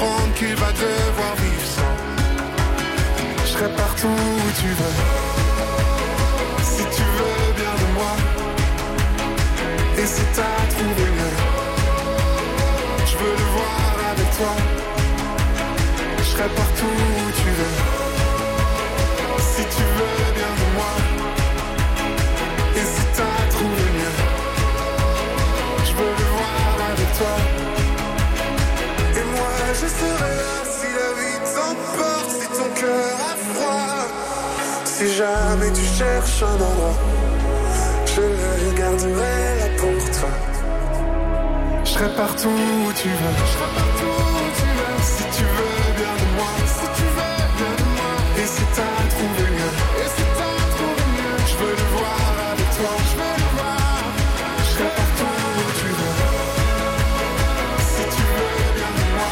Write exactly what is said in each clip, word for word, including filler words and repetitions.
comprendre qu'il va devoir vivre sans. Je serai partout où tu veux, si tu veux bien de moi. Et si t'as trouvé mieux, je veux le voir avec toi. Je serai partout où tu veux, si tu veux bien de moi. Et si t'as trouvé mieux, je veux le voir avec toi. Et moi je serai là si la vie t'emporte, si ton cœur a froid. Si jamais tu cherches un endroit, je le garderai là pour toi. Je serai partout où tu veux, je serai partout où tu veux. Si tu veux bien de moi, si tu veux bien de moi. Et si t'as trouvé mieux, et si t'as trouvé mieux, je veux le voir avec toi, je veux le voir. Je serai partout où tu veux, si tu veux bien de moi.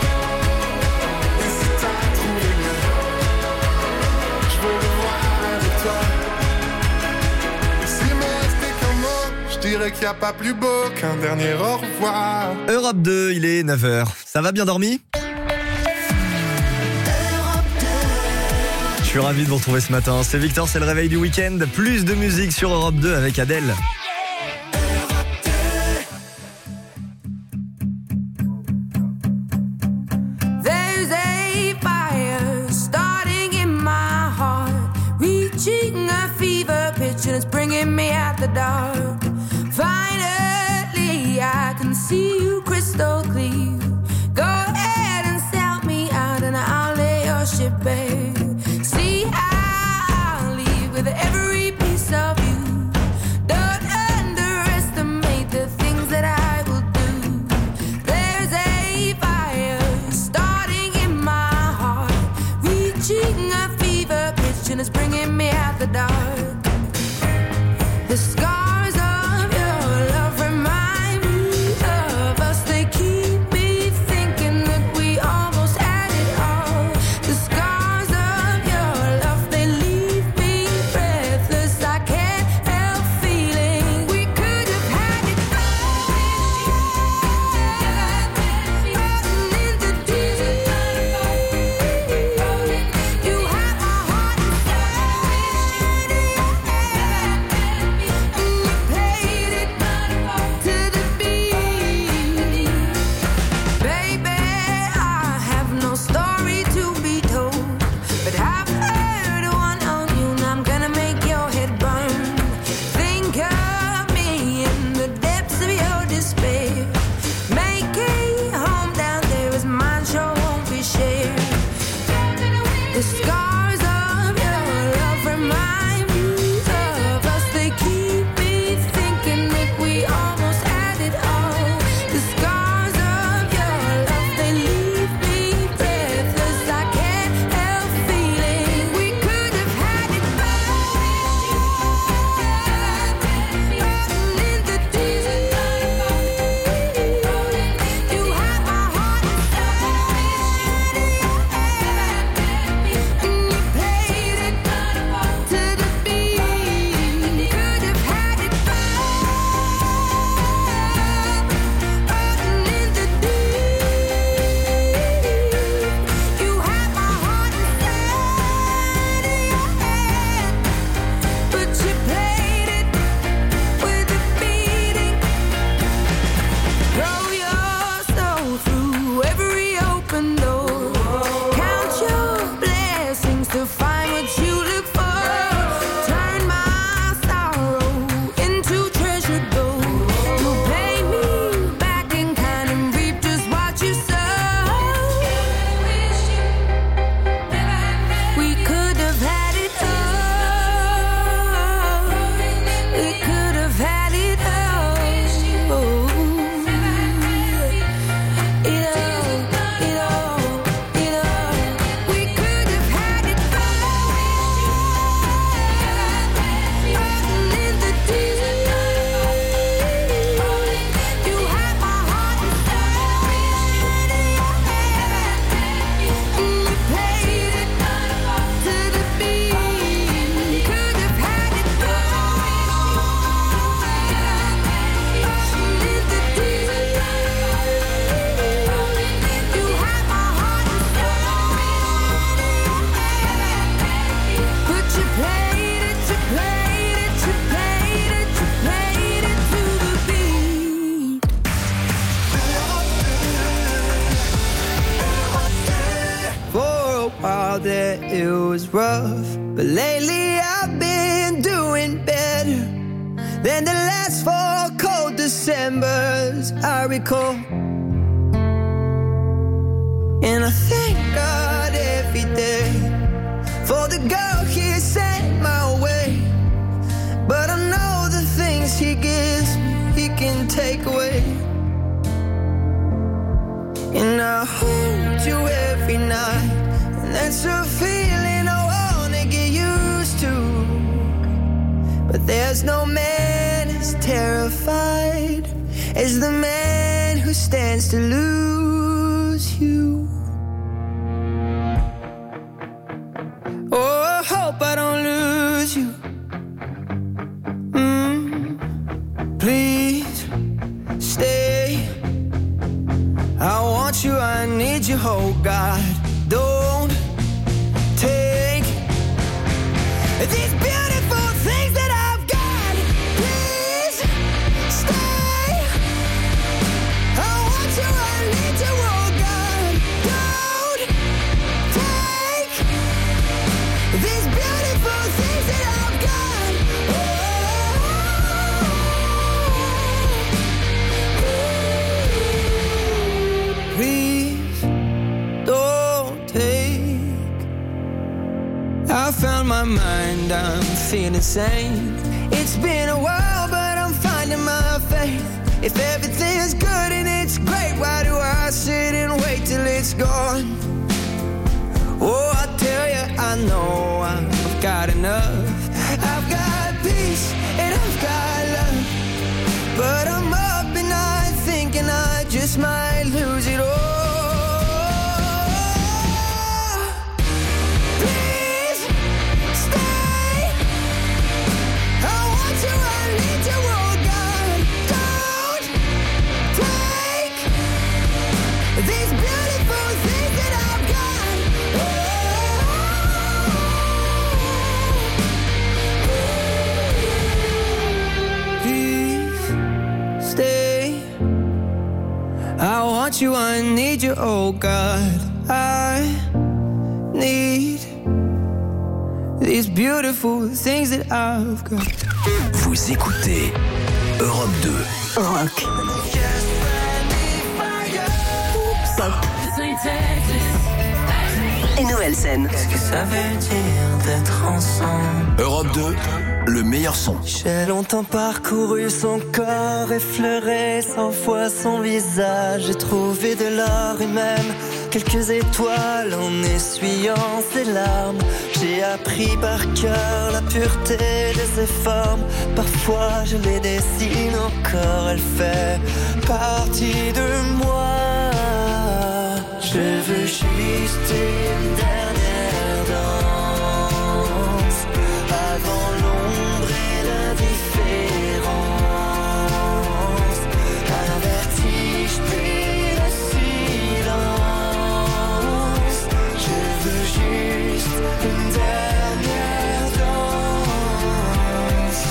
Et si t'as trouvé mieux, je veux le voir avec toi. Je dirais qu'il n'y a pas plus beau qu'un dernier au revoir. Europe deux, il est neuf heures. Ça va, bien dormi ? Je suis ravi de vous retrouver ce matin. C'est Victor, c'est le réveil du week-end. Plus de musique sur Europe deux avec Adèle. There's a fire starting in my heart, reaching a fever pitch and it's bringing me out the dark. Finally, I can see you crystal clear. Go ahead and sell me out and I'll lay your ship bare. See, I'll leave with every piece of you. Don't underestimate the things that I will do. There's a fire starting in my heart, reaching a fever pitch and it's bringing me out the dark. The scars of your love remind me of us. They keep me thinking that we almost had it all. The scars of your love, they leave me breathless. I can't help feeling we could have had it all. Rolling in the deep. You have my heart inside. know that it was rough, but lately I've been doing better than the last four cold Decembers I recall. And I thank God every day for the girl He sent my way. But I know the things He gives me, He can take away. And I hold you every night, and that's a feeling I wanna get used to. But there's no man as terrified as the man who stands to lose you. Oh, I hope I don't lose you. Mm, please stay. I want you, I need you, oh God. Don't take these beautiful things that I've got. Please stay. I want you, I need you, oh God. Don't take these beautiful things that I've got. Oh, please don't take. I found my mind, I'm feeling sane. It's been a while, but I'm finding my faith. If everything's good and it's great, why do I sit and wait till it's gone? Oh, I tell you, I know I've got enough. I've got peace and I've got love, but I'm up and I thinking I just might lose it all. Please stay. I want you, I need you, oh God. Don't take these beautiful things that I've got. Please stay. I want you, I need you, oh God. I need these beautiful things that I've got. Vous écoutez Europe deux. Rock. Pop. Et nouvelle scène. Qu'est-ce que ça veut dire d'être ensemble? Europe deux, le meilleur son. J'ai longtemps parcouru son corps, effleuré cent fois son visage. J'ai trouvé de l'or et même quelques étoiles en essuyant ses larmes. J'ai appris par cœur la pureté de ses formes. Parfois je les dessine encore, elle fait partie de moi. Je veux juste une dernière danse avant l'ombre et l'indifférence. Un vertige puis le silence. Je veux juste une dernière danse.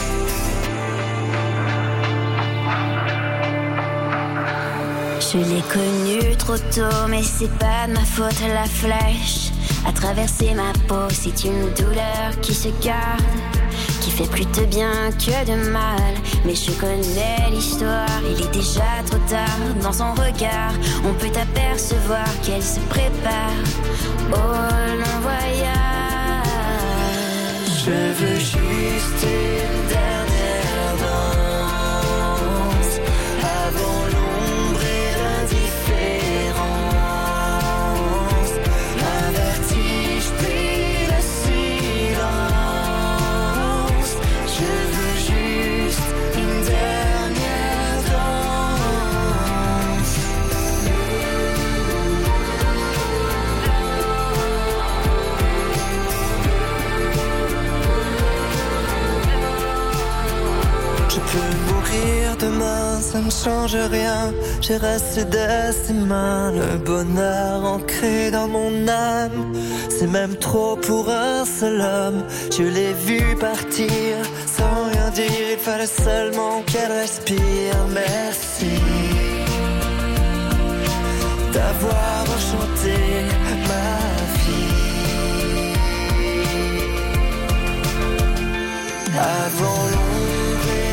Je l'ai connue trop tôt, mais c'est pas de ma faute, la flèche a traversé ma peau. C'est une douleur qui se garde, qui fait plus de bien que de mal. Mais je connais l'histoire, il est déjà trop tard. Dans son regard, on peut apercevoir qu'elle se prépare au long voyage. Je veux juste une dernière danse avant l'ombre et l'indifférence. Un vertige puis le silence. Je veux juste une dernière danse. Je peux mourir demain, ça ne change rien. J'ai resté de ses mains, le bonheur ancré dans mon âme. C'est même trop pour un seul homme. Je l'ai vu partir sans rien dire, il fallait seulement qu'elle respire. Merci d'avoir enchanté ma vie. avant l'ombre et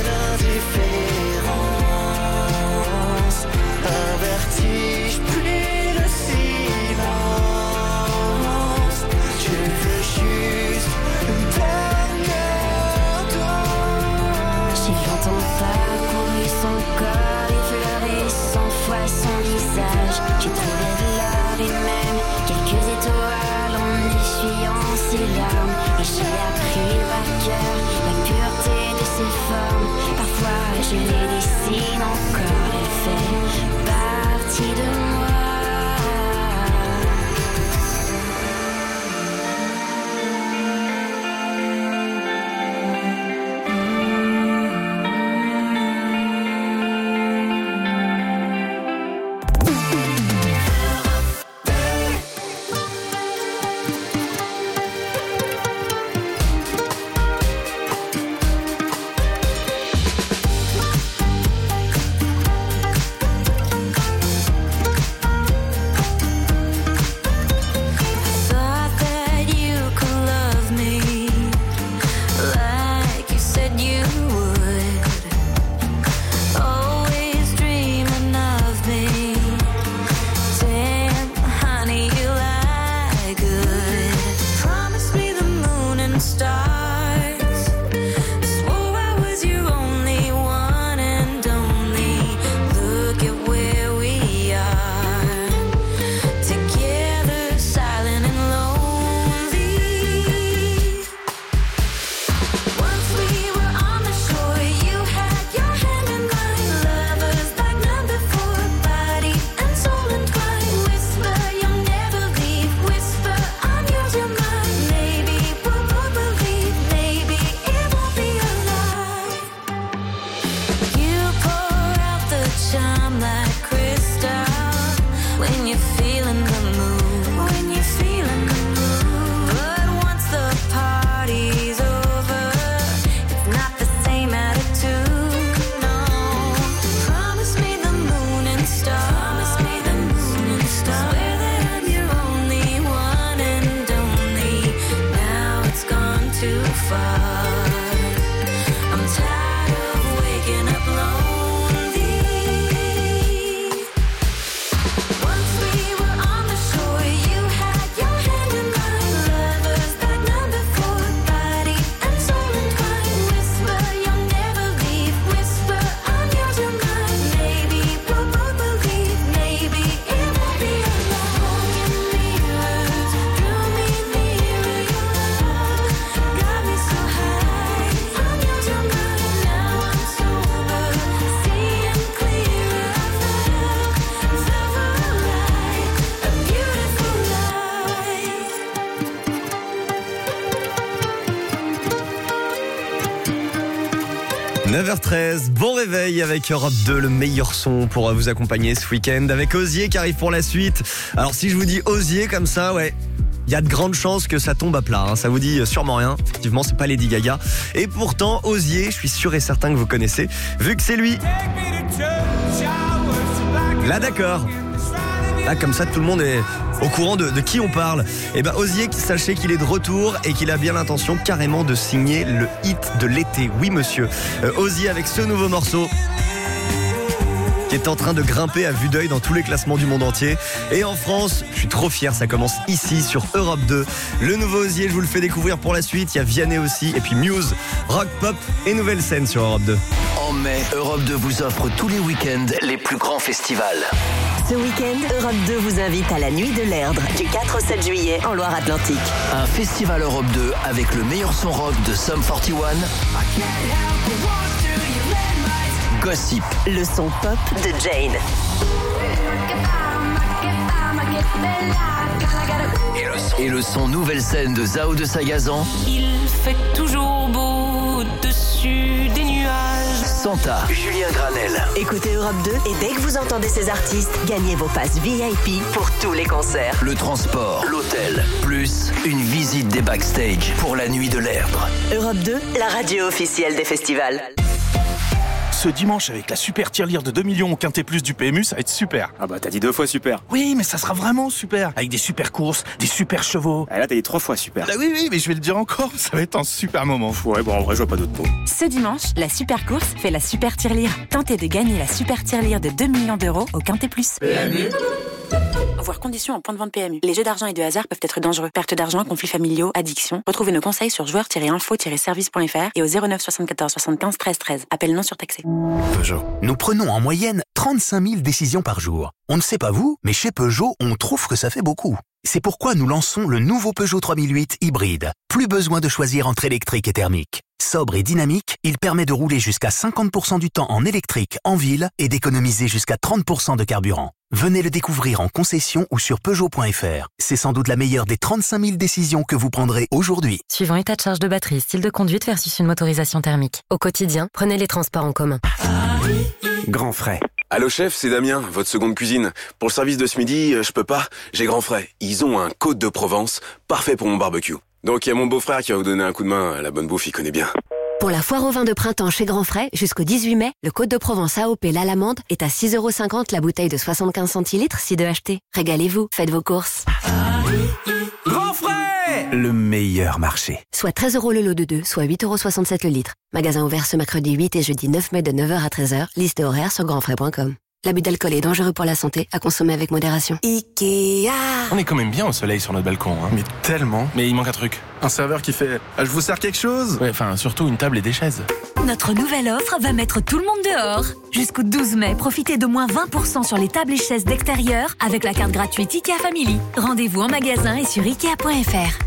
l'indifférence. Un vertige puis le silence. Je veux juste une dernière dose. J'ai longtemps parcouru son corps, effleuré cent fois son visage. J'ai trouvé de l'or et même quelques étoiles en essuyant ses larmes. Et j'ai appris par cœur la pureté de ses formes. Parfois je les dessine encore, elle fait partie de moi. neuf heures treize, bon réveil avec Europe deux, le meilleur son pour vous accompagner ce week-end avec Hozier qui arrive pour la suite. Alors si je vous dis Hozier comme ça, ouais, il y a de grandes chances que ça tombe à plat, hein. Ça vous dit sûrement rien. Effectivement, c'est pas Lady Gaga. Et pourtant, Hozier, je suis sûr et certain que vous connaissez, vu que c'est lui. Là d'accord. Là comme ça, tout le monde est au courant de, de qui on parle. Et ben Hozier, sachez qu'il est de retour et qu'il a bien l'intention carrément de signer le hit de l'été. Oui monsieur, euh, Hozier avec ce nouveau morceau qui est en train de grimper à vue d'œil dans tous les classements du monde entier. Et en France, je suis trop fier, ça commence ici sur Europe deux. Le nouveau Hozier, je vous le fais découvrir pour la suite. Il y a Vianney aussi, et puis Muse, rock, pop et nouvelle scène sur Europe deux. En mai, Europe deux vous offre tous les week-ends les plus grands festivals. Ce week-end, Europe deux vous invite à la Nuit de l'Erdre du quatre au sept juillet en Loire-Atlantique. Un festival Europe deux avec le meilleur son rock de Sum forty one. Gossip. Le son pop de Jane. Et le son, et le son nouvelle scène de Zao de Sagazan. Il fait toujours beau au-dessus des nuages. Santa. Julien Granel. Écoutez Europe deux et dès que vous entendez ces artistes, gagnez vos passes V I P pour tous les concerts. Le transport, l'hôtel, plus une visite des backstage pour la Nuit de l'Erdre. Europe deux, la radio officielle des festivals. Ce dimanche, avec la super tirelire de deux millions au Quintet Plus du P M U, ça va être super. Ah bah t'as dit deux fois super. Oui, mais ça sera vraiment super. Avec des super courses, des super chevaux. Ah là t'as dit trois fois super. Bah oui, oui, mais je vais le dire encore, ça va être un super moment. Ouais, bon en vrai je vois pas d'autres mots. Ce dimanche, la super course fait la super tirelire. Tentez de gagner la super tirelire de deux millions d'euros au Quintet Plus. P M U. Voir conditions en point de vente P M U. Les jeux d'argent et de hasard peuvent être dangereux. Perte d'argent, conflits familiaux, addiction. Retrouvez nos conseils sur joueurs tiret info tiret service point f r et au zéro neuf soixante-quatorze soixante-quinze treize treize. Appel non surtaxé. Peugeot. Nous prenons en moyenne trente-cinq mille décisions par jour. On ne sait pas vous, mais chez Peugeot, on trouve que ça fait beaucoup. C'est pourquoi nous lançons le nouveau Peugeot trois mille huit hybride. Plus besoin de choisir entre électrique et thermique. Sobre et dynamique, il permet de rouler jusqu'à cinquante pour cent du temps en électrique en ville et d'économiser jusqu'à trente pour cent de carburant. Venez le découvrir en concession ou sur Peugeot point f r. C'est sans doute la meilleure des trente-cinq mille décisions que vous prendrez aujourd'hui. Suivant état de charge de batterie, style de conduite versus une motorisation thermique. Au quotidien, prenez les transports en commun. Grand frais. Allô chef, c'est Damien, votre seconde cuisine. Pour le service de ce midi, je peux pas, j'ai grand frais. Ils ont un Côte de Provence, parfait pour mon barbecue. Donc il y a mon beau-frère qui va vous donner un coup de main, la bonne bouffe, il connaît bien. Pour la foire au vin de printemps chez Grand Frais, jusqu'au dix-huit mai, le Côte de Provence A O P l'Alamande est à six euros cinquante la bouteille de soixante-quinze centilitres si deux achetés. Régalez-vous, faites vos courses. Grand Frais, le meilleur marché. Soit treize euros le lot de deux, soit huit euros soixante-sept le litre. Magasin ouvert ce mercredi huit et jeudi neuf mai de neuf heures à treize heures. Liste et horaire sur grand frais point com. L'abus d'alcool est dangereux pour la santé, à consommer avec modération. Ikea. On est quand même bien au soleil sur notre balcon, hein. Mais tellement. Mais il manque un truc. Un serveur qui fait « Je vous sers quelque chose ?» Ouais, enfin, surtout une table et des chaises. Notre nouvelle offre va mettre tout le monde dehors. Jusqu'au douze mai, profitez de moins vingt pour cent sur les tables et chaises d'extérieur avec la carte gratuite Ikea Family. Rendez-vous en magasin et sur ikea point f r.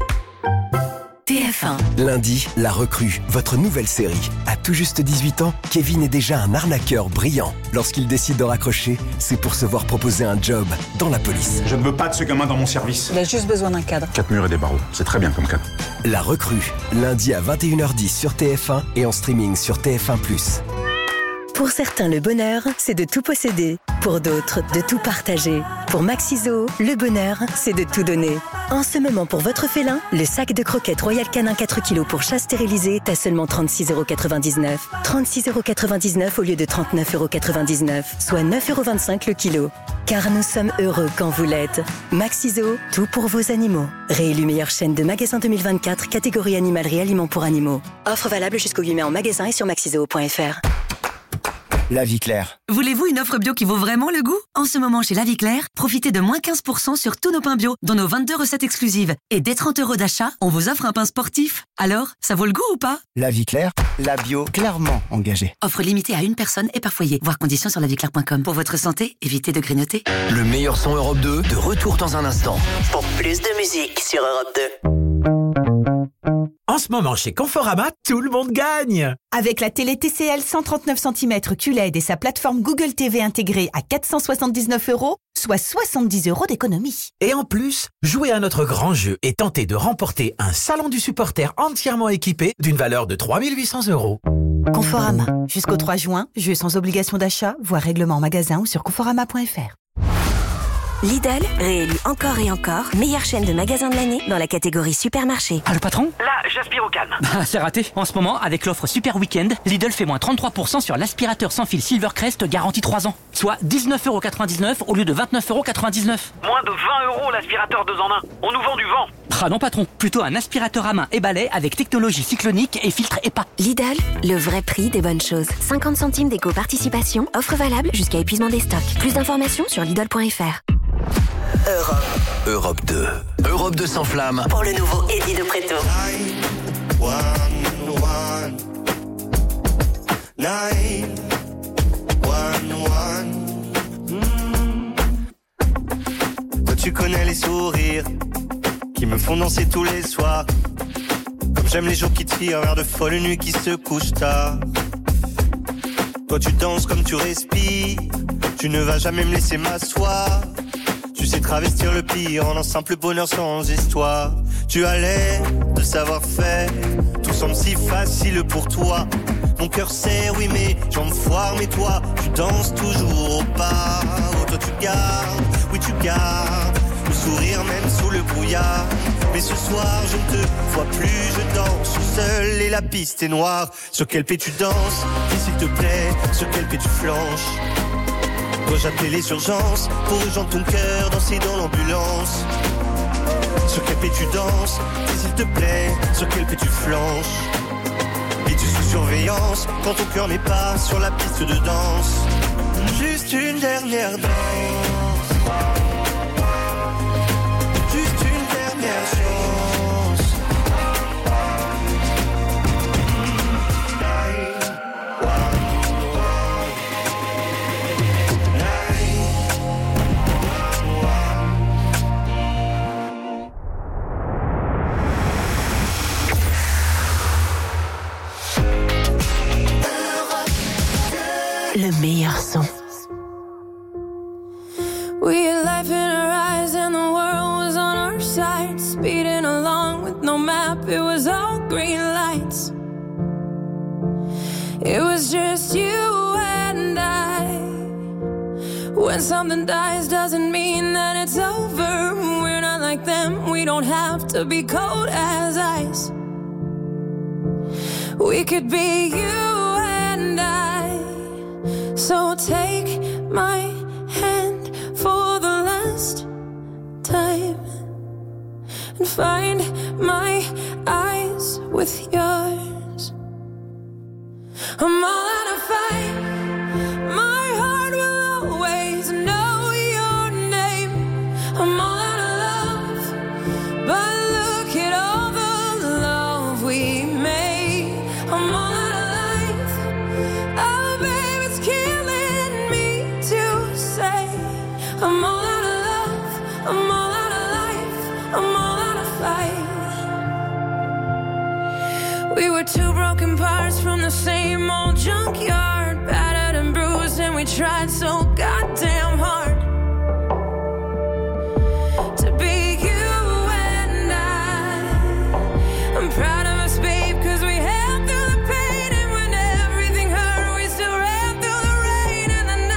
T F un. Lundi, La Recrue, votre nouvelle série. À tout juste dix-huit ans, Kevin est déjà un arnaqueur brillant. Lorsqu'il décide de raccrocher, c'est pour se voir proposer un job dans la police. Je ne veux pas de ce gamin dans mon service. Il a juste besoin d'un cadre. Quatre murs et des barreaux, c'est très bien comme cadre. La Recrue, lundi à vingt et une heures dix sur T F un et en streaming sur T F un plus. Pour certains, le bonheur, c'est de tout posséder. Pour d'autres, de tout partager. Pour Maxiso, le bonheur, c'est de tout donner. En ce moment, pour votre félin, le sac de croquettes Royal Canin quatre kilos pour chat stérilisé est à seulement trente-six euros quatre-vingt-dix-neuf. trente-six euros quatre-vingt-dix-neuf au lieu de trente-neuf euros quatre-vingt-dix-neuf, soit neuf euros vingt-cinq le kilo. Car nous sommes heureux quand vous l'êtes. Maxiso, tout pour vos animaux. Réélu meilleure chaîne de magasins deux mille vingt-quatre, catégorie animalerie aliments pour animaux. Offre valable jusqu'au huit mai en magasin et sur maxiso point f r. La Vie Claire. Voulez-vous une offre bio qui vaut vraiment le goût? En ce moment, chez La Vie Claire, profitez de moins quinze pour cent sur tous nos pains bio, dont nos vingt-deux recettes exclusives. Et dès trente euros d'achat, on vous offre un pain sportif. Alors, ça vaut le goût ou pas? La Vie Claire, la bio clairement engagée. Offre limitée à une personne et par foyer. Voir conditions sur la vie claire point com. Pour votre santé, évitez de grignoter. Le meilleur son Europe deux, de retour dans un instant. Pour plus de musique sur Europe deux. En ce moment, chez Conforama, tout le monde gagne! Avec la télé T C L cent trente-neuf centimètres Q L E D et sa plateforme Google T V intégrée à quatre cent soixante-dix-neuf euros, soit soixante-dix euros d'économie. Et en plus, jouez à notre grand jeu et tentez de remporter un salon du supporter entièrement équipé d'une valeur de trois mille huit cents euros. Conforama. Jusqu'au trois juin, jeu sans obligation d'achat, voire règlement en magasin ou sur conforama point f r. Lidl, réélu encore et encore, meilleure chaîne de magasins de l'année dans la catégorie supermarché. Ah, le patron? Là, j'aspire au calme. Ah, c'est raté. En ce moment, avec l'offre Super Weekend, Lidl fait moins trente-trois pour cent sur l'aspirateur sans fil Silvercrest garantie trois ans. Soit dix-neuf euros quatre-vingt-dix-neuf au lieu de vingt-neuf euros quatre-vingt-dix-neuf. Moins de vingt euros l'aspirateur deux en un. On nous vend du vent. Ah non, patron. Plutôt un aspirateur à main et balai avec technologie cyclonique et filtre E P A. Lidl, le vrai prix des bonnes choses. cinquante centimes d'éco-participation, offre valable jusqu'à épuisement des stocks. Plus d'informations sur lidl point f r. Europe. Europe deux. Europe deux s'enflamme. Pour le nouveau Eddie de Preto. Toi tu connais les sourires qui me font danser tous les soirs. Comme j'aime les jours qui tirent vers de folles nuits qui se couchent tard. Toi tu danses comme tu respires. Tu ne vas jamais me laisser m'asseoir. Tu sais travestir le pire en un simple bonheur sans histoire. Tu as l'air de savoir faire. Tout semble si facile pour toi. Mon cœur serre, oui mais jambes foire. Mais toi, tu danses toujours au pas. Oh toi tu gardes, oui tu gardes le courir même sous le brouillard. Mais ce soir je ne te vois plus, je danse seul et la piste est noire. Sur quel pied tu danses, et s'il te plaît, sur quel pied tu flanches? Dois-je appeler les urgences pour rejoindre ton cœur, danser dans l'ambulance? Sur quel pied tu danses, et s'il te plaît, sur quel pied tu flanches? Es-tu sous surveillance quand ton cœur n'est pas sur la piste de danse? Juste une dernière danse, juste une dernière chance. Le meilleur son. We had life in our eyes and the world was on our side. Speeding along with no map, it was all green lights. It was just you and I. When something dies doesn't mean that it's over. We're not like them, we don't have to be cold as ice. We could be you and I. So take my hand for the last time and find my eyes with yours. I'm all out of fight. My heart will always know your name. I'm all out of love, but look at all the love we made. I'm all out of life. Oh, baby, it's killing me to say. I'm all out of love. I'm all out of life. I'm all out of fight. We were two broken parts from the same old junkyard, battered and bruised, and we tried so goddamn hard to be you and I. I'm proud of us, babe, cause we held through the pain, and when everything hurt, we still ran through the rain and the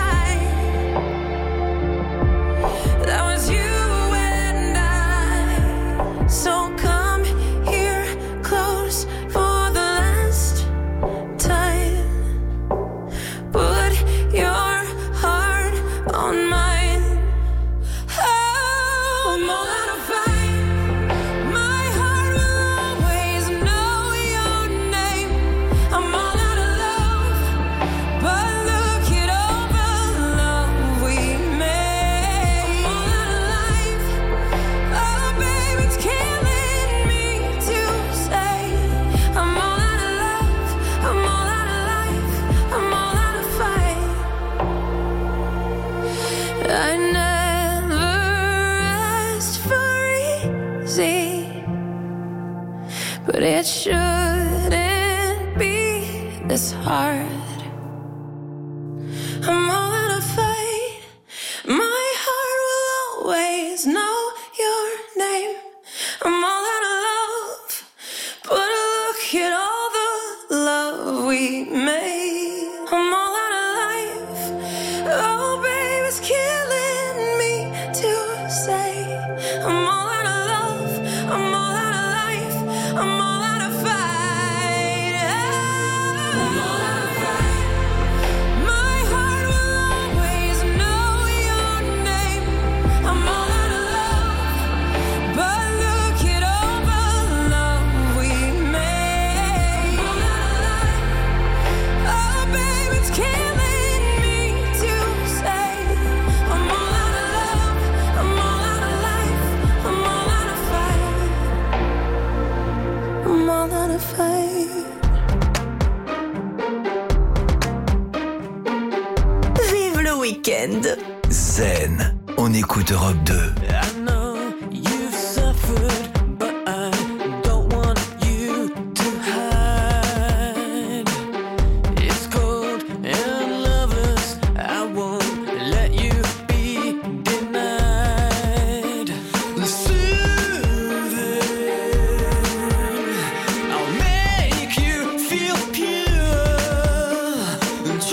night. That was you and I. So come here close for the last time. Put your heart on mine. Oh, I'm all out of fight. My heart will always know your name. I'm all out of love, but look at all the love we made. I'm all out of life. Oh, babe, it's killing me to say. I'm all out of love. I'm all out of life. I'm all out of fight. I never asked for easy, but it shouldn't be this hard. I'm all out of fight. My heart will always know your name. I'm all out of love, but look at all the love we made. I'm all out of life. Oh, babe, it's killing me to say. I'm all out of love. I'm all out of life. I'm all out of fight. I'm all out of fight. My heart will always know your name. I'm all out of love, but look at all the love we made. I'm all out of life. Oh, babe, it's killing me to say. I'm all out of love. I'm all out of life. I'm all out of fight. I'm all out of fight. Vive le week-end. Zen, on écoute Europe deux. I know you've suffered, but I don't want you to hide. It's cold and loveless. I won't let you be denied. Soothing, I'll make you feel pure.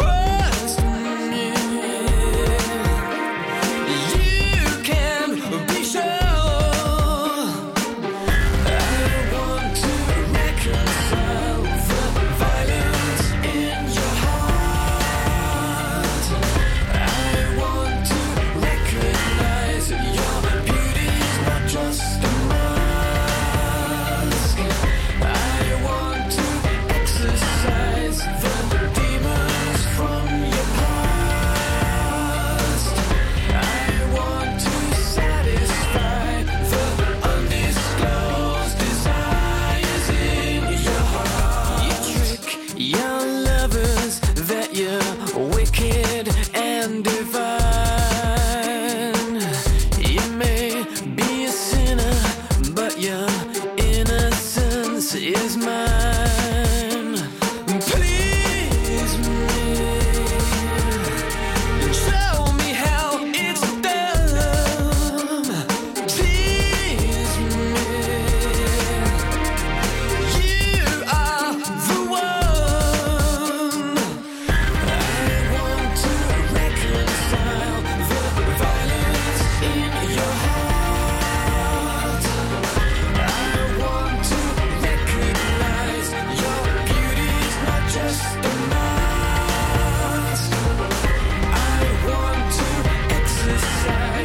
Trust me, you can be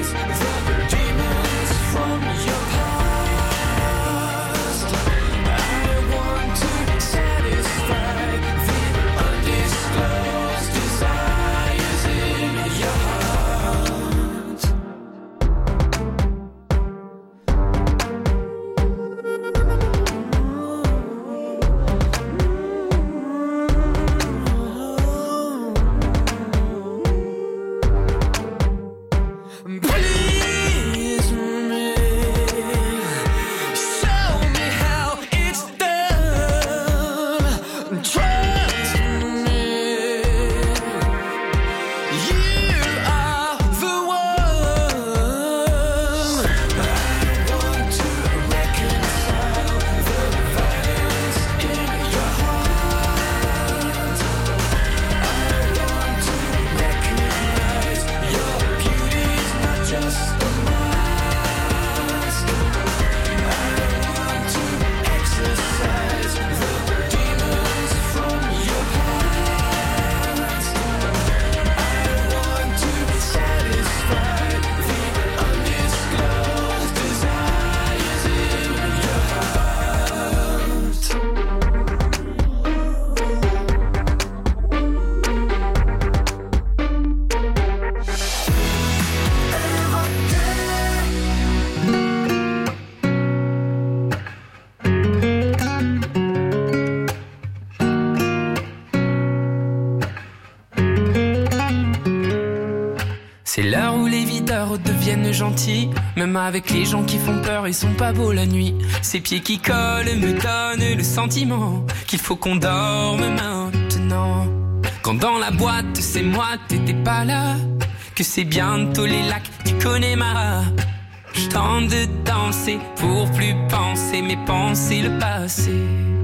C'est l'heure où les videurs deviennent gentils. Même avec les gens qui font peur, ils sont pas beaux la nuit. Ces pieds qui collent me donnent le sentiment qu'il faut qu'on dorme maintenant. Quand dans la boîte c'est moi, t'étais pas là. Que c'est bientôt les lacs, tu connais ma. Je tente de danser pour plus penser mes pensées le passé.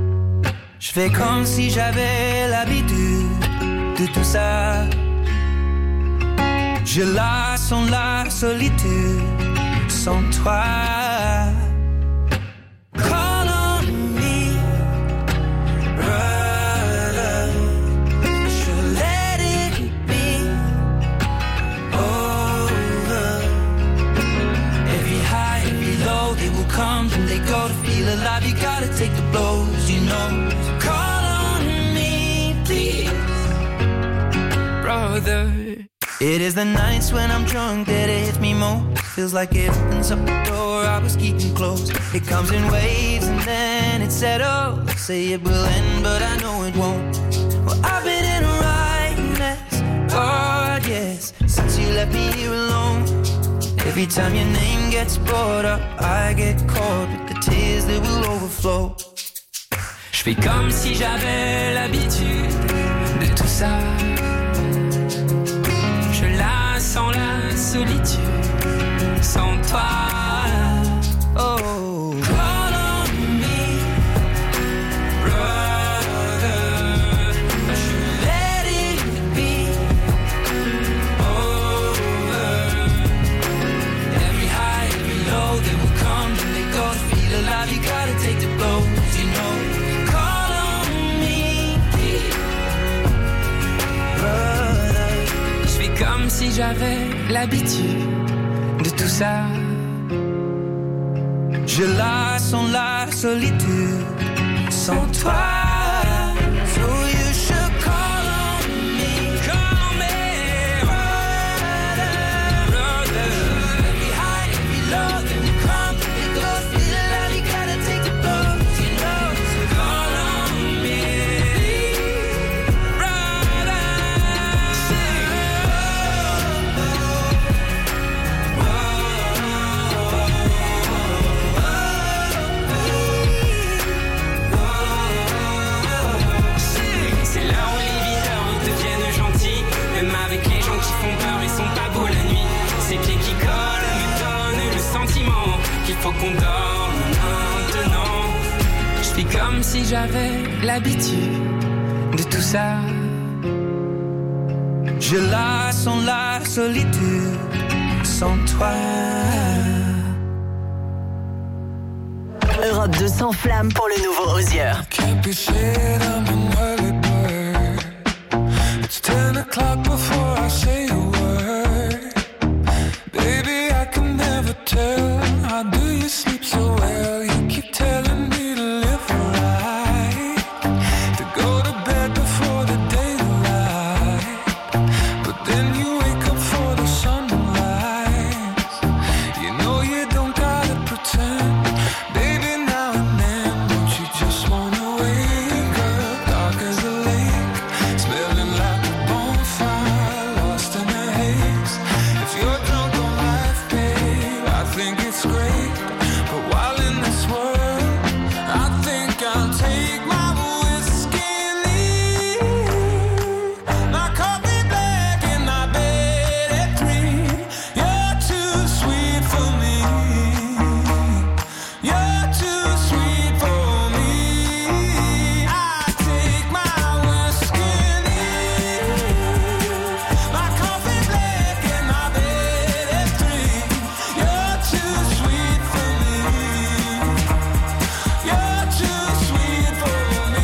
Je fais comme si j'avais l'habitude de tout ça. Je la sens la solitude sans toi. Call on me, brother. Should let it be over. Every high, every low, they will come and they go. To feel alive, you gotta take the blows, you know. Call on me, please, brother. It is the nights when I'm drunk that it hits me more. Feels like it opens up the door I was keeping closed. It comes in waves and then it settles. Say it will end but I know it won't. Well, I've been in a right mess, God yes, since you left me here alone. Every time your name gets brought up, I get caught with the tears that will overflow. Je fais comme si j'avais l'habitude de tout ça. Sans la solitude, sans toi. Oh, call on me, brother. I should let it be over. Every high, every low, they will come and they go. To feel alive, you gotta take the blows, you know. Call on me, brother. Je fais comme si j'avais l'habitude de tout ça. Je la sens la solitude sans toi. So you should call on me, call on me, brother, brother. Every high, every low, then we come, we go. Feel alive, you gotta take the blows, you know. So call on me, brother. C'est là où les videurs deviennent gentils. Même avec les gens qui font peur, ils sont pas beaux la nuit. Ces pieds qui collent me donnent le sentiment qu'il faut qu'on dorme maintenant. Je fais comme si j'avais l'habitude de tout ça. Je la sens la solitude sans toi. Europe deux s'enflamme pour le nouveau Hozier. It's ten o'clock before I say a word. Baby, I tell, how do you sleep so well? You keep telling me to live right, to go to bed before the daylight, but then you wake up for the sunrise. You know you don't gotta pretend, baby, now and then. Don't you just wanna wake up dark as a lake, smelling like a bonfire, lost in a haze. If you're drunk on life, babe, I think it's great. But while in this world, I think I'll take my whiskey and leave. My coffee black and my bed at three. You're too sweet for me. You're too sweet for me. I take my whiskey and leave. My coffee black and my bed at three. You're too sweet for me. You're too sweet for me.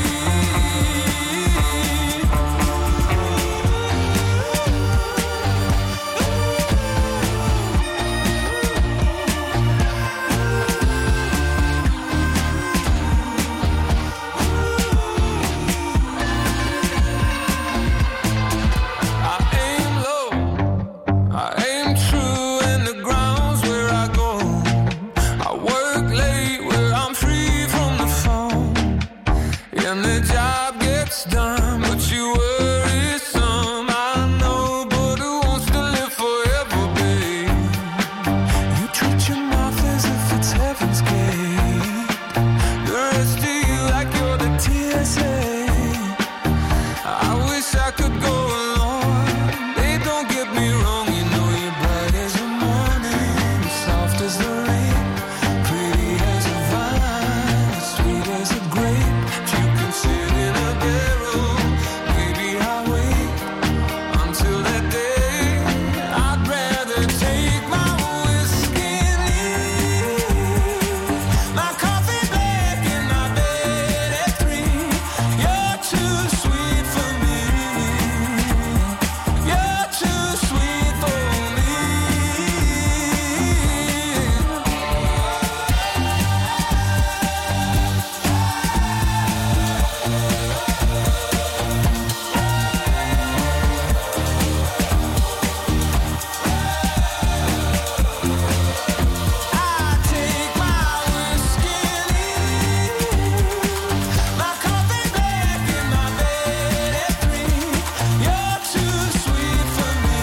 I aim low, I aim true, and the ground's where I go. I work late where I'm free from the phone, and the job gets done, but you worry some. I know, but who wants to live forever, babe? You treat your mouth as if it's heaven's gate. The rest of you like you're the T S A. I wish I could go along. They don't get me wrong, you know you're bright as the morning, soft as the rain, pretty as a vine, sweet as a grape. If you can sit in a barrel, maybe I'll wait until that day. I'd rather take my whiskey and leave. My coffee black and my bed at three. You're too sweet for me. You're too sweet for me. I take my whiskey and leave. My coffee black and my bed at three. You're too sweet for me.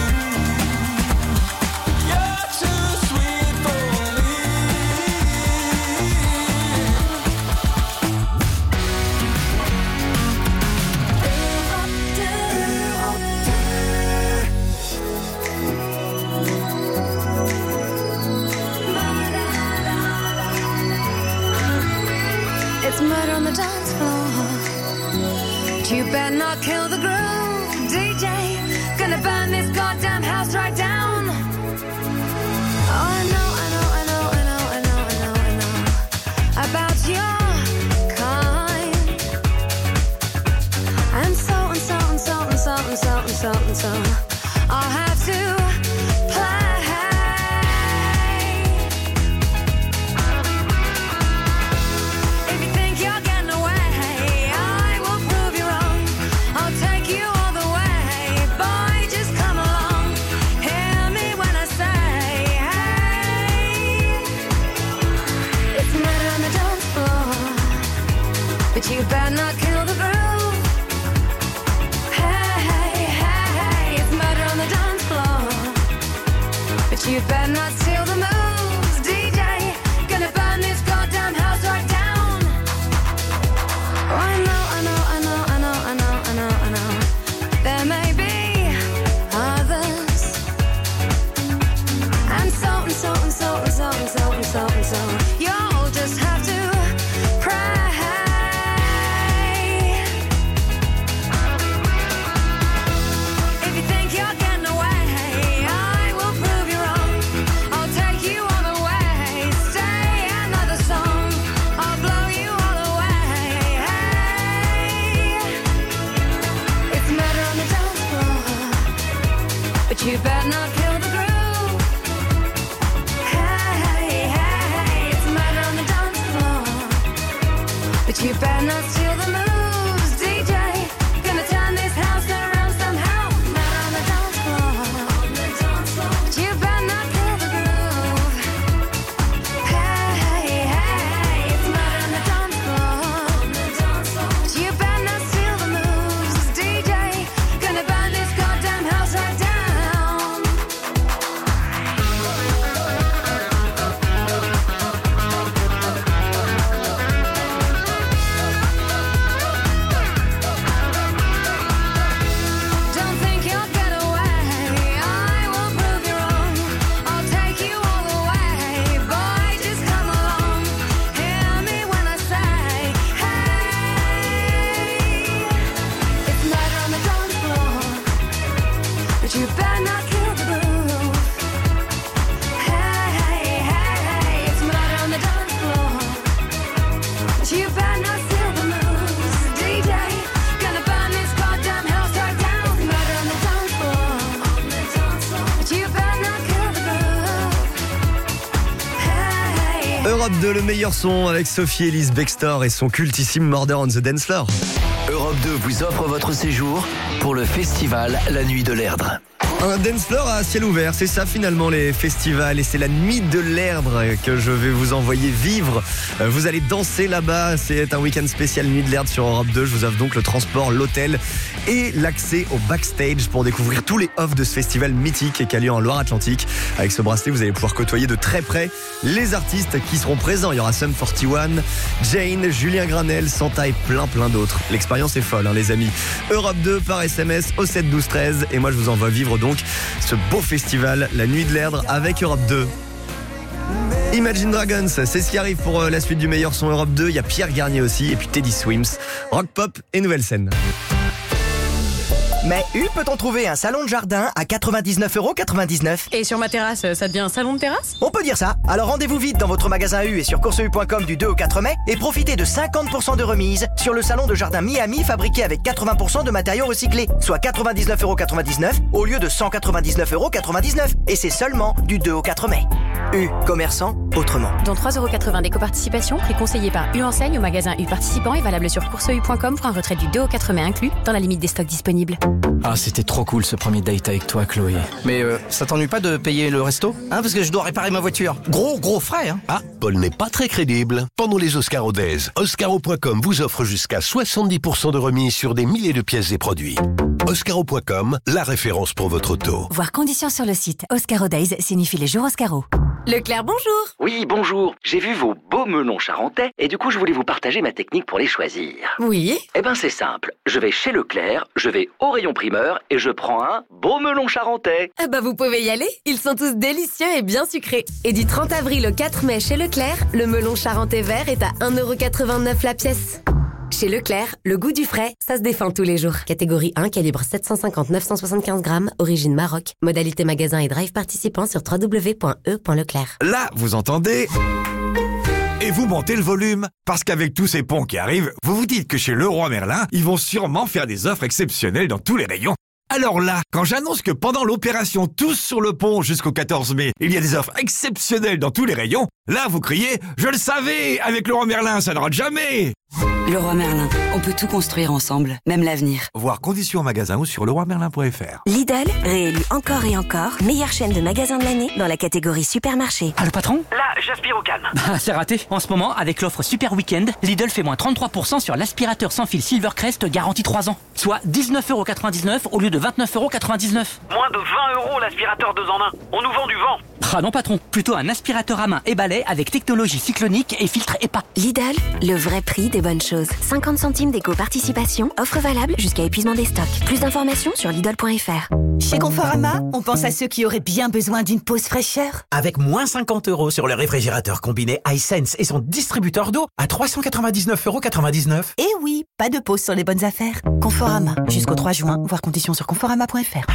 You're too sweet for me. It's murder on the dance floor. But you better not kill the groove, D J. Gonna burn this goddamn house right down. Oh, I know, I know, I know, I know, I know, I know, I know about your kind. And so and so and so and so and so and so and so. I'll have to play. If you think you're getting away, I will prove you wrong. I'll take you all the way. Boy, just come along. Hear me when I say, hey. It's murder on the dance floor, but you better not kill the groove. Hey, hey, hey, hey. It's murder on the dance floor, but you better not steal the moves, D J. Gonna burn this goddamn house right down. Oh, I know, I know, I know, I know, I know, I know, I know. There may be others, and so and so and so and so and so and so and so. You'll just have to pray. If you think you're getting away, I will prove you wrong. I'll take you all the way. Stay another song. I'll blow you all away. Hey. It's murder on the dance floor, but you better not kill the groove. Hey. better not steal the moves, D J. Gonna turn this house around somehow. Murder on the dance floor. But you better not kill the groove. Hey, hey, it's murder on the dance floor. But you better not steal the moves, D J. Gonna burn this goddamn house right down. Don't think you'll get away. I will prove you wrong. I'll take you all the way. Boy, just come along. Hear me when I say, hey. It's murder on the dance floor. But you better not kill the groove. Hey, hey, hey. It's murder on the dance floor. But you better not steal the moves, D J. Gonna burn this goddamn house right down. Murder on the dance floor. But you better not kill the groove. Hey, hey. Europe deux, le meilleur son avec Sophie Elise Bextor et son cultissime Murder on the Dance Floor. Europe deux vous offre votre séjour pour le festival La Nuit de l'Erdre. Un dance floor à ciel ouvert, c'est ça finalement les festivals, et c'est la Nuit de l'Erdre que je vais vous envoyer vivre. Vous allez danser là-bas, c'est un week-end spécial Nuit de l'Erdre sur Europe deux. Je vous offre donc le transport, l'hôtel et l'accès au backstage pour découvrir tous les offs de ce festival mythique qui a lieu en Loire-Atlantique. Avec ce bracelet, vous allez pouvoir côtoyer de très près les artistes qui seront présents. Il y aura Sum quarante et un, Jane, Julien Granel, Santa et plein plein d'autres. L'expérience est folle hein, les amis. Europe deux par S M S au sept douze treize, et moi je vous envoie vivre donc ce beau festival, la Nuit de l'Erdre avec Europe deux. Imagine Dragons, c'est ce qui arrive pour la suite du meilleur son Europe deux. Il y a Pierre Garnier aussi, et puis Teddy Swims, rock pop et nouvelle scène. Mais U peut-on trouver un salon de jardin à quatre-vingt-dix-neuf euros quatre-vingt-dix-neuf. Et sur ma terrasse, ça devient un salon de terrasse? On peut dire ça. Alors rendez-vous vite dans votre magasin U et sur course u point com du deux au quatre mai et profitez de cinquante pour cent de remise sur le salon de jardin Miami fabriqué avec quatre-vingts pour cent de matériaux recyclés, soit quatre-vingt-dix-neuf euros quatre-vingt-dix-neuf au lieu de cent quatre-vingt-dix-neuf euros quatre-vingt-dix-neuf. Et c'est seulement du deux au quatre mai. U, commerçant autrement. Dont trois euros quatre-vingts d'éco-participation, prix conseillé par U Enseigne au magasin U participant et valable sur course u point com pour un retrait du deux au quatre mai inclus dans la limite des stocks disponibles. Ah, c'était trop cool ce premier date avec toi, Chloé. Mais euh, ça t'ennuie pas de payer le resto? Hein, parce que je dois réparer ma voiture. Gros, gros frais, hein. Ah, Paul n'est pas très crédible. Pendant les Oscaro Days, Oscaro point com vous offre jusqu'à soixante-dix pour cent de remise sur des milliers de pièces et produits. Oscaro point com, la référence pour votre auto. Voir conditions sur le site. Oscaro Days signifie les jours Oscaro. Leclerc, bonjour. Oui, bonjour. J'ai vu vos beaux melons charentais et du coup, je voulais vous partager ma technique pour les choisir. Oui. Eh ben, c'est simple. Je vais chez Leclerc, je vais au rayon primeur et je prends un beau melon charentais. Eh ben, vous pouvez y aller. Ils sont tous délicieux et bien sucrés. Et du trente avril au quatre mai chez Leclerc, le melon charentais vert est à un euro quatre-vingt-neuf la pièce. Chez Leclerc, le goût du frais, ça se défend tous les jours. Catégorie un, calibre sept cent cinquante à neuf cent soixante-quinze grammes, origine Maroc. Modalité magasin et drive participant sur w w w point e point leclerc. Là, vous entendez? Et vous montez le volume. Parce qu'avec tous ces ponts qui arrivent, vous vous dites que chez Leroy Merlin, ils vont sûrement faire des offres exceptionnelles dans tous les rayons. Alors là, quand j'annonce que pendant l'opération Tous sur le pont jusqu'au quatorze mai, il y a des offres exceptionnelles dans tous les rayons, là vous criez « Je le savais, avec Leroy Merlin, ça ne rate jamais !» Leroy Merlin, on peut tout construire ensemble, même l'avenir. Voir conditions en magasin ou sur leroy merlin point f r. Lidl, réélu encore et encore, meilleure chaîne de magasins de l'année dans la catégorie supermarché. Ah, le patron? Là, j'aspire au calme. Ah, c'est raté. En ce moment, avec l'offre Super Weekend, Lidl fait moins trente-trois pour cent sur l'aspirateur sans fil Silvercrest garantie trois ans. Soit dix-neuf euros quatre-vingt-dix-neuf au lieu de vingt-neuf euros quatre-vingt-dix-neuf. Moins de vingt euros l'aspirateur deux en un. On nous vend du vent. Ah non, patron. Plutôt un aspirateur à main et balai avec technologie cyclonique et filtre E P A. Lidl, le vrai prix des bonnes choses. cinquante centimes d'éco-participation, offre valable jusqu'à épuisement des stocks. Plus d'informations sur Lidl point f r. Chez Conforama, on pense à ceux qui auraient bien besoin d'une pause fraîcheur. Avec moins cinquante euros sur le réfrigérateur combiné iSense et son distributeur d'eau à trois cent quatre-vingt-dix-neuf euros quatre-vingt-dix-neuf. Et oui, pas de pause sur les bonnes affaires. Conforama, jusqu'au trois juin, voir conditions sur conforama point f r.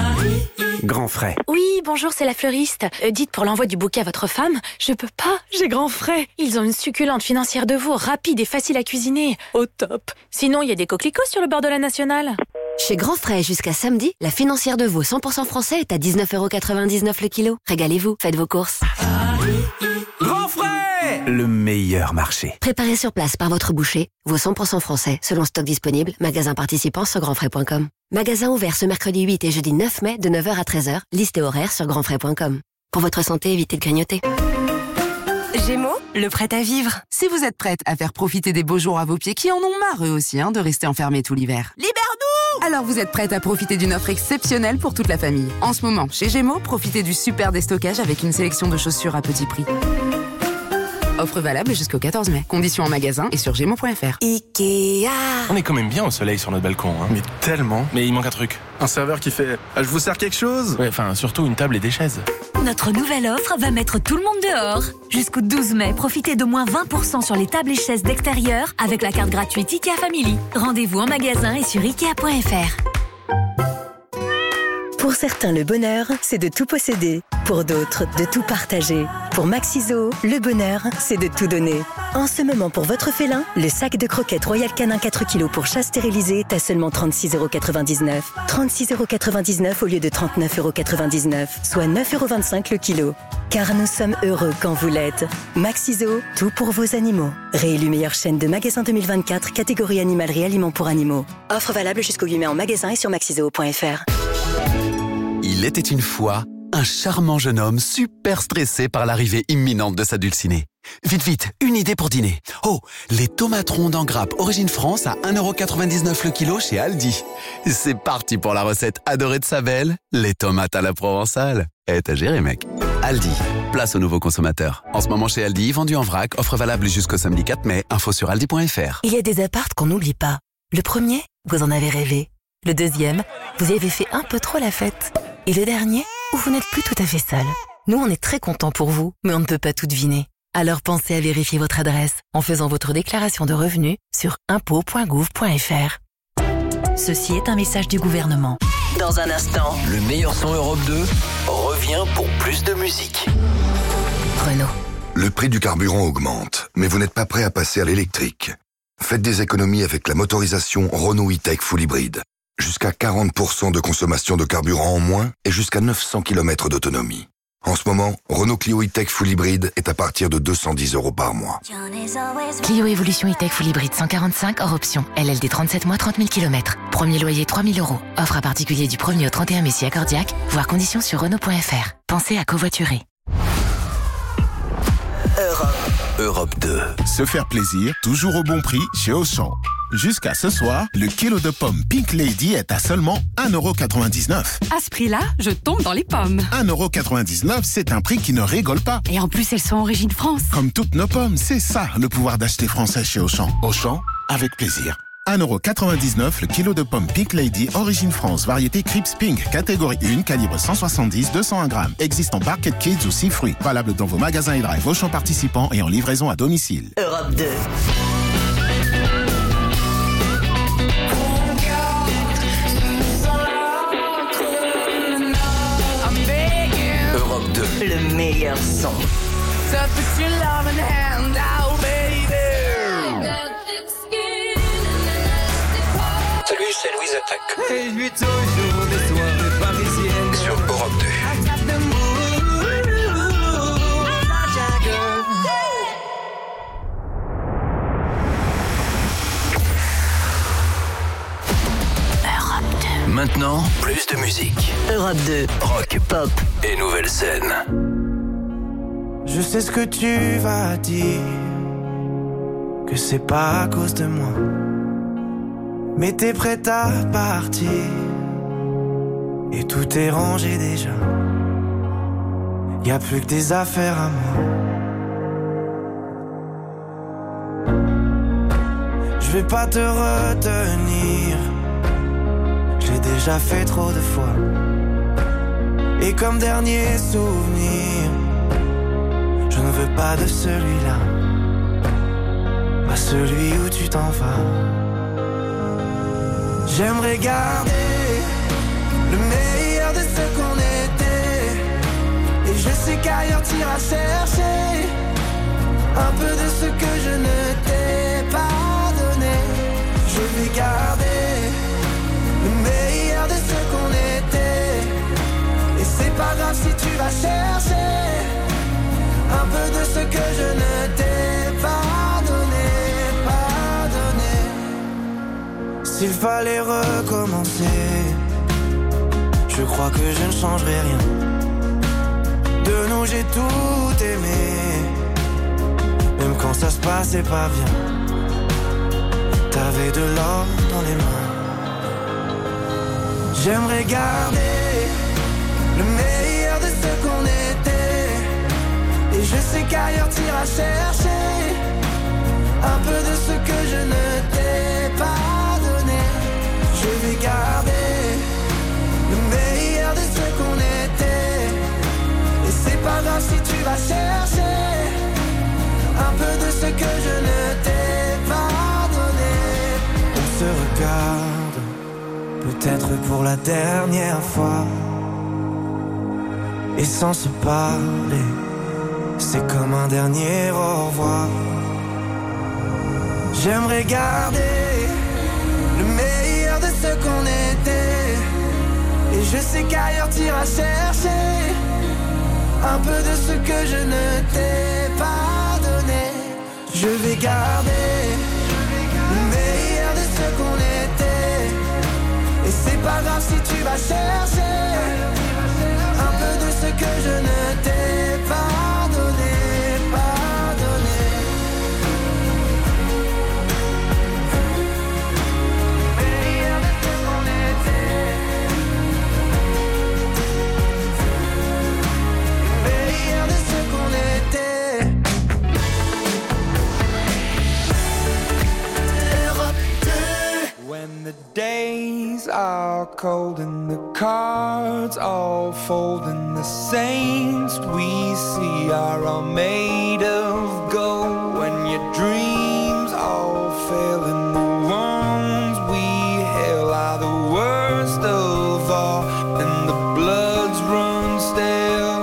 Grand frais. Oui, bonjour, c'est la fleuriste. Euh, dites pour l'envoi du bouquet à votre femme, je peux pas, j'ai grand frais. Ils ont une succulente financière de veau, rapide et facile à cuisiner. Au top. Sinon, il y a des coquelicots sur le bord de la nationale. Chez Grand Frais jusqu'à samedi, la financière de veau cent pour cent français est à dix-neuf euros quatre-vingt-dix-neuf le kilo. Régalez-vous, faites vos courses. Grand Frais, le meilleur marché. Préparé sur place par votre boucher, veau cent pour cent français, selon stock disponible, magasin participant sur grand frais point com. Magasin ouvert ce mercredi huit et jeudi neuf mai de neuf heures à treize heures, liste et horaire sur grand frais point com. Pour votre santé, évitez de grignoter. Gémeaux, le prêt à vivre. Si vous êtes prête à faire profiter des beaux jours à vos pieds qui en ont marre eux aussi hein, de rester enfermés tout l'hiver. Libère-nous! Alors vous êtes prête à profiter d'une offre exceptionnelle pour toute la famille. En ce moment, chez Gémeaux, profitez du super déstockage avec une sélection de chaussures à petit prix. Offre valable jusqu'au quatorze mai. Conditions en magasin et sur gémeaux point fr. Ikea. On est quand même bien au soleil sur notre balcon. Hein. Mais tellement. Mais il manque un truc. Un serveur qui fait « Je vous sers quelque chose ?» Ouais, enfin, surtout une table et des chaises. Notre nouvelle offre va mettre tout le monde dehors. Jusqu'au douze mai, profitez de moins vingt pour cent sur les tables et chaises d'extérieur avec la carte gratuite Ikea Family. Rendez-vous en magasin et sur ikea point fr. Pour certains, le bonheur, c'est de tout posséder. Pour d'autres, de tout partager. Pour Maxiso, le bonheur, c'est de tout donner. En ce moment, pour votre félin, le sac de croquettes Royal Canin quatre kilos pour chat stérilisé est à seulement trente-six euros quatre-vingt-dix-neuf. trente-six euros quatre-vingt-dix-neuf au lieu de trente-neuf euros quatre-vingt-dix-neuf, soit neuf euros vingt-cinq le kilo. Car nous sommes heureux quand vous l'êtes. Maxiso, tout pour vos animaux. Réélu meilleure chaîne de magasins deux mille vingt-quatre, catégorie animalerie aliments pour animaux. Offre valable jusqu'au huit mai en magasin et sur maxiso point fr. Il était une fois un charmant jeune homme super stressé par l'arrivée imminente de sa dulcinée. Vite, vite, une idée pour dîner. Oh, les tomates rondes en grappe Origine France à un euro quatre-vingt-dix-neuf le kilo chez Aldi. C'est parti pour la recette adorée de sa belle, les tomates à la provençale. Eh, t'as géré, mec. Aldi, place aux nouveaux consommateurs. En ce moment chez Aldi, vendu en vrac, offre valable jusqu'au samedi quatre mai. Info sur aldi point fr. Il y a des apparts qu'on n'oublie pas. Le premier, vous en avez rêvé. Le deuxième, vous y avez fait un peu trop la fête. Et le dernier, où vous n'êtes plus tout à fait seul. Nous, on est très contents pour vous, mais on ne peut pas tout deviner. Alors pensez à vérifier votre adresse en faisant votre déclaration de revenus sur impôts point gouv point fr. Ceci est un message du gouvernement. Dans un instant, le meilleur son Europe deux revient pour plus de musique. Renault. Le prix du carburant augmente, mais vous n'êtes pas prêt à passer à l'électrique. Faites des économies avec la motorisation Renault E-Tech Full Hybrid. Jusqu'à quarante pour cent de consommation de carburant en moins et jusqu'à neuf cents kilomètres d'autonomie. En ce moment, Renault Clio E-Tech Full Hybrid est à partir de deux cent dix euros par mois. Clio Evolution E-Tech Full Hybrid cent quarante-cinq hors option. L L D trente-sept mois, trente mille kilomètres. Premier loyer trois mille euros. Offre à particulier du premier au trente et un mai si accordiaque. Voir conditions sur Renault point fr. Pensez à covoiturer. Europe. Europe deux. Se faire plaisir, toujours au bon prix chez Auchan. Jusqu'à ce soir, le kilo de pommes Pink Lady est à seulement un euro quatre-vingt-dix-neuf. À ce prix-là, je tombe dans les pommes. un euro quatre-vingt-dix-neuf, c'est un prix qui ne rigole pas. Et en plus, elles sont Origine France. Comme toutes nos pommes, c'est ça le pouvoir d'acheter français chez Auchan. Auchan, avec plaisir. un euro quatre-vingt-dix-neuf le kilo de pommes Pink Lady Origine France, variété Crips Pink, catégorie un, calibre cent soixante-dix, deux cent un grammes. Existe en Barquet Kids ou six fruits. Valable dans vos magasins et drive Auchan participants et en livraison à domicile. Europe deux. Europe deux. Le meilleur son. So put your love in hand out, baby. Salut, c'est Louise Attaque. Et je vis toujours des soirées parisiennes. Sur Europe deux. Maintenant, plus de musique. Europe deux. Rock, pop et nouvelle scène. Je sais ce que tu vas dire, que c'est pas à cause de moi. Mais t'es prête à partir, et tout est rangé déjà. Y'a plus que des affaires à moi. Je vais pas te retenir, j'ai déjà fait trop de fois. Et comme dernier souvenir, je ne veux pas de celui-là, pas celui où tu t'en vas. J'aimerais garder le meilleur de ce qu'on était, et je sais qu'ailleurs t'iras chercher un peu de ce que je ne t'ai pas donné. Je vais garder le meilleur c'est pas grave si tu vas chercher un peu de ce que je ne t'ai pas donné, pas donné. S'il fallait recommencer, je crois que je ne changerai rien. De nous j'ai tout aimé, même quand ça se passait pas bien. T'avais de l'or dans les mains. J'aimerais garder le meilleur de ce qu'on était. Et je sais qu'ailleurs t'iras chercher un peu de ce que je ne t'ai pas donné. Je vais garder le meilleur de ce qu'on était. Et c'est pas grave si tu vas chercher un peu de ce que je ne t'ai pas donné. On se regarde, peut-être pour la dernière fois. Et sans se parler, c'est comme un dernier au revoir. J'aimerais garder le meilleur de ce qu'on était. Et je sais qu'ailleurs t'iras chercher un peu de ce que je ne t'ai pas donné. Je vais garder le meilleur de ce qu'on était. Et c'est pas grave si tu vas chercher un peu de ce que je ne t'ai pas donné, pas donné. Meilleur de ce qu'on était. Meilleur de ce qu'on était. Europe deux. When the days are cold and the cards all fold and the saints we see are all made of gold. When your dreams all fail and the ones we hail are the worst of all and the bloods run stale.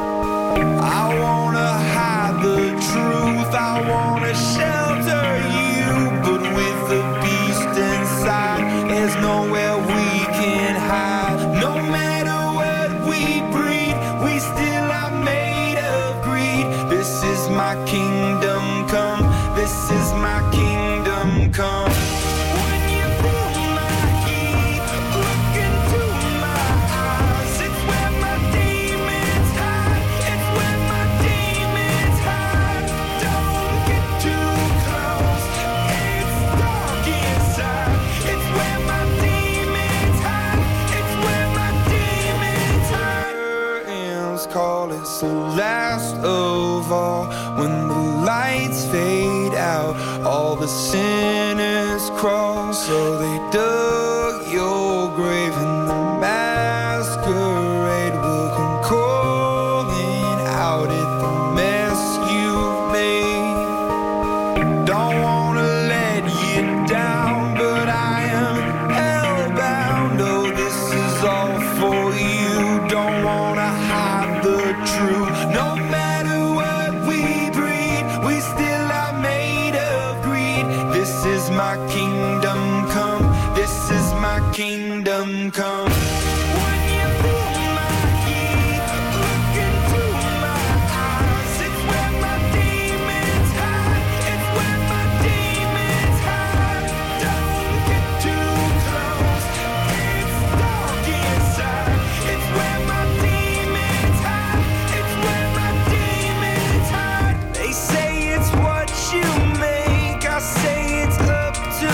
I wanna hide the truth, I wanna shelter you, but with the beast inside there's nowhere we can hide. No matter what we breed, we still are made of greed. This is my kingdom come, this is my kingdom come. When you feel my heat, look into my eyes. It's where my demons hide, it's where my demons hide. Don't get too close, it's dark inside. It's where my demons hide, it's where my demons hide. Curtains call it's the last of all. When the lights fade out, all the sinners crawl. So they dug your grave and the masquerade will come calling out at the mess you've made. Don't wanna let you down, but I am hellbound. Oh, this is all for you. Don't wanna hide the truth. No matter what we breed, we still are made of greed. This is my kingdom come, this is my kingdom come. When you feel my heat, look into my eyes. It's where my demons hide, it's where my demons hide. Don't get too close, it's dark inside. It's where my demons hide, it's where my demons hide. They say it's what you make, I say it's up to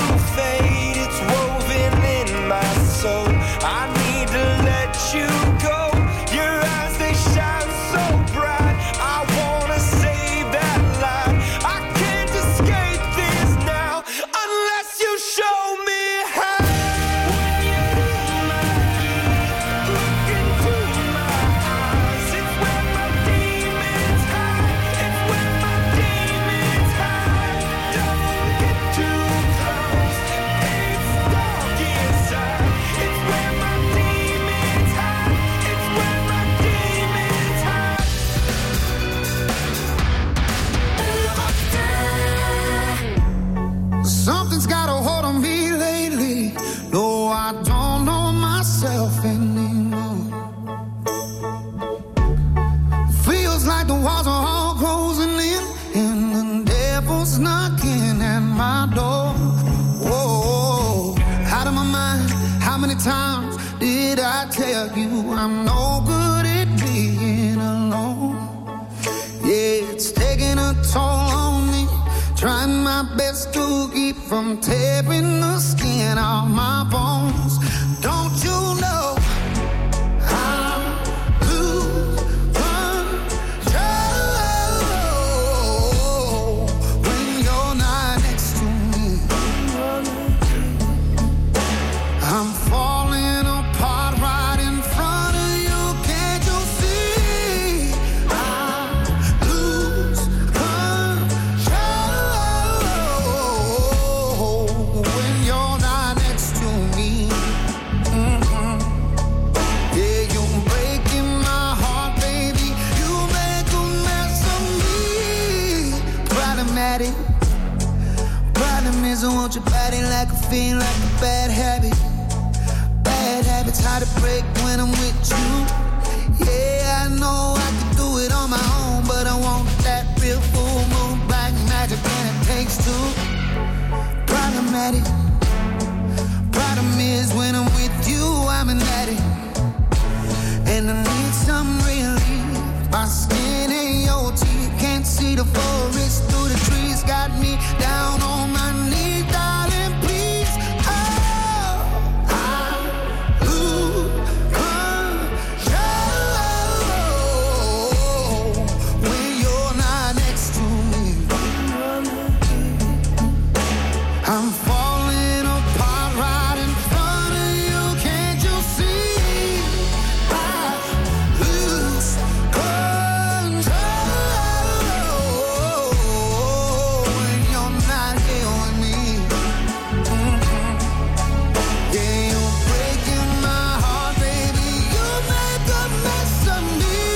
walls are all closing in, and the devil's knocking at my door. Whoa, out of my mind. How many times did I tell you I'm no good at being alone? Yeah, it's taking a toll on me, trying my best to keep from tearing the skin off my bones. Don't you know I lose control when you're not next to me? I'm falling apart right in front of you. Can't you see? I lose control when you're not next to me. Mm-hmm. Yeah, you're breaking my heart, baby. You make a mess of me. Problematic. Problem is I want your body like a fiend, like a bad habit. Bad habits hard to break when I'm with you. Yeah, I know I can do it on my own, but I want that real full moon black magic, and it takes two. Problematic. Problem is when I'm with you, I'm an addict, and I need some relief. My skin ain't your teeth, can't see the forest through the trees. Got me down on my knees, darling, please. Oh, I lose control when you're not next to me. I'm falling apart right in front of you. Can't you see? I lose control when you're not here with me. Mm-hmm. Yeah, you're breaking my heart, baby. You make a mess of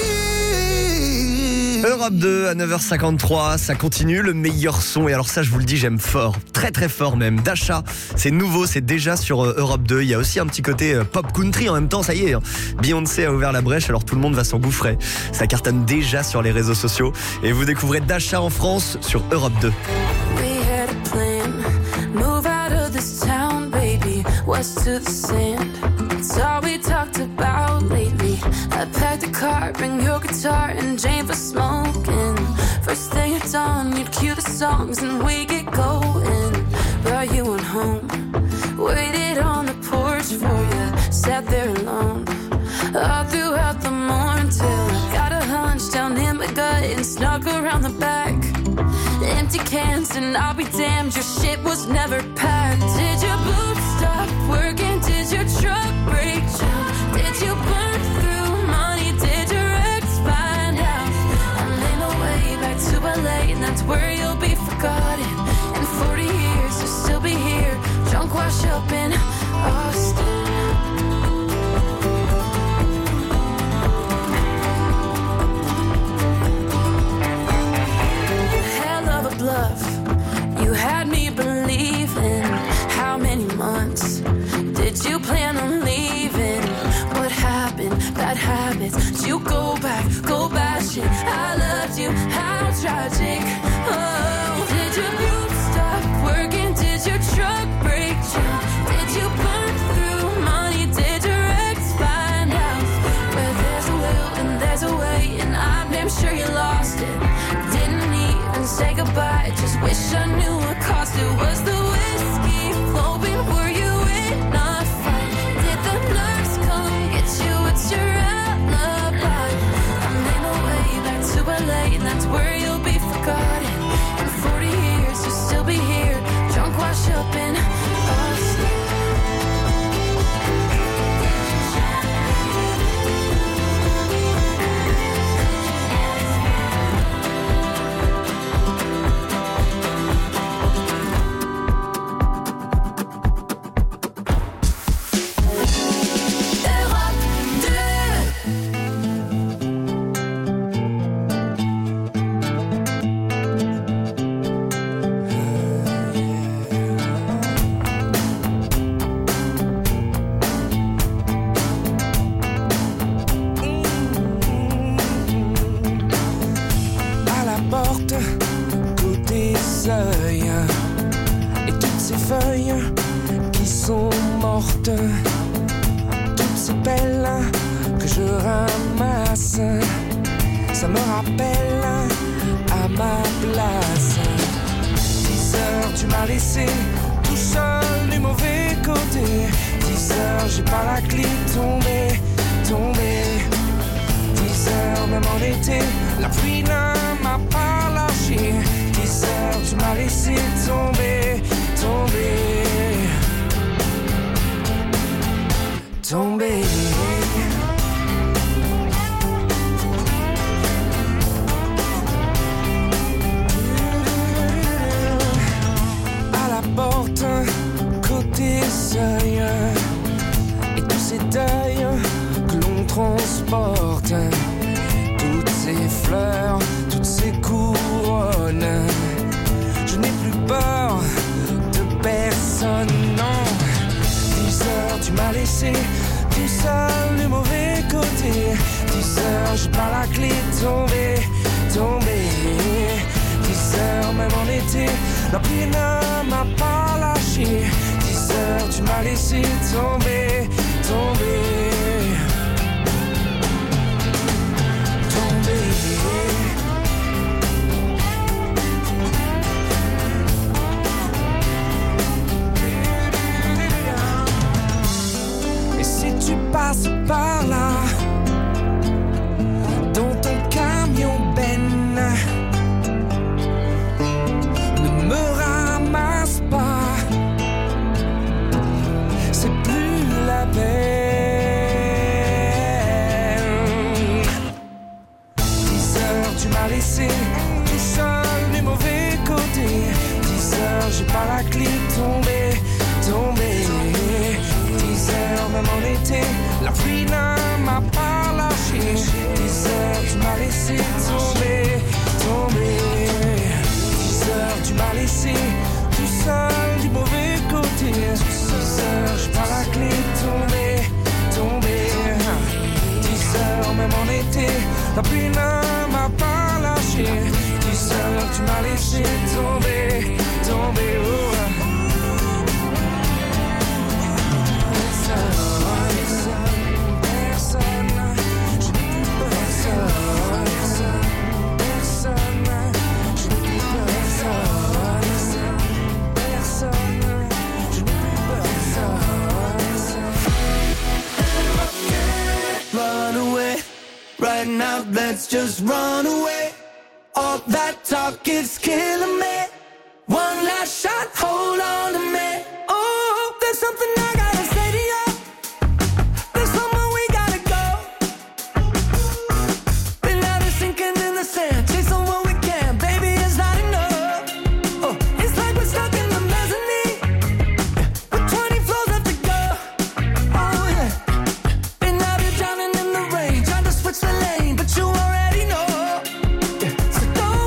me. Europe deux à neuf heures cinquante-trois, ça continue, le meilleur son. Et alors ça, je vous le dis, j'aime fort, très très fort même. Dasha, c'est nouveau, c'est déjà sur euh, Europe deux. Il y a aussi un petit côté euh, pop country en même temps, ça y est, hein. Beyoncé a ouvert la brèche, alors tout le monde va s'engouffrer. Ça cartonne déjà sur les réseaux sociaux. Et vous découvrez Dasha en France sur Europe deux. We had a plan, move out of this town, baby, west to the sand. It's all we talked about lately. I packed a car, bring your guitar and Jane for smoking. First thing at dawn, you'd cue the songs and we get going. Brought you on home, waited on the porch for you, sat there alone. All throughout the morning till I got a hunch down in my gut and snuck around the back. Empty cans and I'll be damned, your shit was never packed. Did your boots stop working? Did your truck break down? Did you burn through money? Did your ex find out? I'm in a way back to L A, and that's where you'll be forgotten. In forty years you'll still be here, drunk wash up in Austin. Bluff. You had me believing. How many months did you plan on leaving? What happened? Bad habits. Did you go back? Go bashing. I loved you. How tragic. Oh, did your group stop working? Did your truck break down? Did you burn through money? Did your ex find out? Where there's a will and there's a way, and I'm damn sure you lost it. Didn't even say goodbye, just wish I knew what caused it. Was the whiskey flowing? Were you in a fight? Did the nurse come get you? What's your alibi? I'm in a way back to L A, and that's where you'll be forgotten. In forty years you'll still be here, drunk wash up in Austin. porte, côté seuil, et toutes ces feuilles qui sont mortes, toutes ces pelles que je ramasse, ça me rappelle à ma place. Dix heures tu m'as laissé tout seul du mauvais côté. Dix heures j'ai pas la clé, tombé, tombé. Dix heures même en été, la pluie ne m'a pas lâché. Dix heures tu m'as laissé tomber, tomber, tomber. À la porte, côté seuil, et tous ces deuils que l'on transporte, toutes ces fleurs, toutes ces couronnes. Je n'ai plus peur de personne, non. Dix heures tu m'as laissé tout seul du mauvais côté. Dix heures j'ai pas la clé, tombé, tombé. Dix heures même en été, la pluie ne m'a pas lâché. Dix heures tu m'as laissé tomber, tomber, tomber. Et si tu passes par là, dans ton camion Ben, ne me ramasse pas, c'est plus la peine. Dix heures tu m'as laissé tout seul du mauvais côté. Dix heures j'ai pas la clé, tombé, tombé. Dix heures même en été, la pluie ne m'a pas lâché. Dix heures tu m'as laissé tomber, tomber. Dix heures tu m'as laissé tout seul du mauvais côté. Dix heures j'ai pas la clé, tomber, tomber. Dix heures même en été, la pluie ne m'a pas lâché. Dix heures tu m'as laissé tomber, tomber. Oh. Right now, let's just run away. All that talk is killing me. One last shot, hold